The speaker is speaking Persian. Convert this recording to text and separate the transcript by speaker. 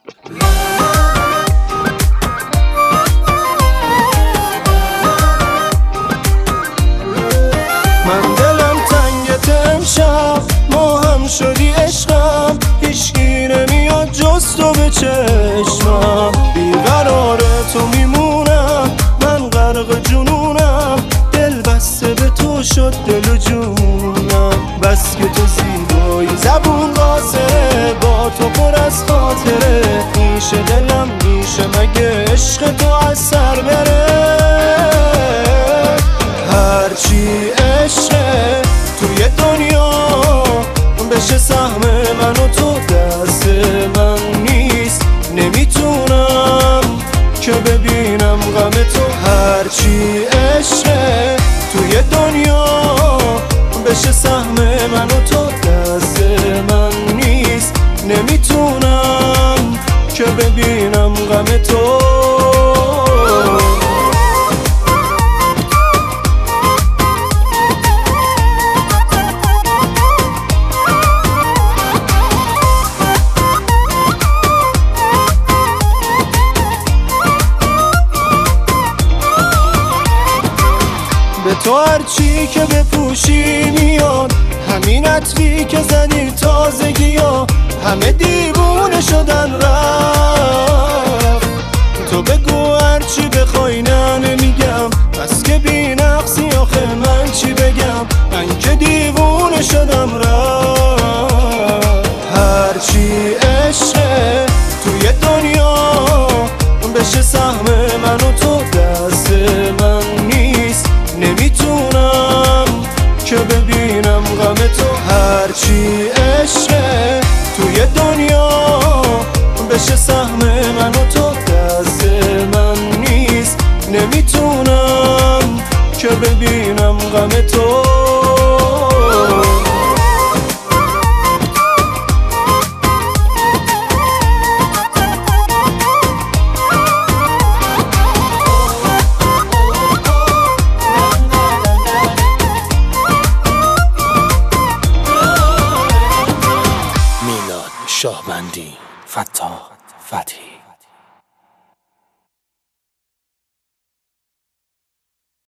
Speaker 1: من دلم تنگت امشب، ما هم شدی عشقم، هیچکی نمیاد جز تو به چشمم. بیقرار تو میمونم، من غرق جنونم، دل بسته به تو شد دل و جونم. بس که تو زیبایی، زبون قاصره، با تو پر از خاطره، میشه دلم میشه مگه عشق تو از سر بره. هرچی عشقه توی دنیا بشه سهم من و تو دست من نیست، نمیتونم که ببینم غم تو. هرچی عشقه توی دنیا بشه سهم من و تو دست من نیست، نمیتونم که ببینم غم تو. به تو هرچی که بپوشی میاد، همین عطری که زدی تازگی ها، همه دیوونه شدن رفت. تو بگو هرچی بخوای نه نمیگم، بس که بی نقصی آخه من چی بگم، من که دیوونه شدم رفت. هرچی عشقه توی دنیا بشه سهم من و تو دست من نیست، نمیتونم که ببینم غم تو. هرچی عشقه توی دنیا بشه سهم من و تو دست من نیست، نمیتونم که ببینم غم تو.
Speaker 2: شاهبندی فتاح فتحی.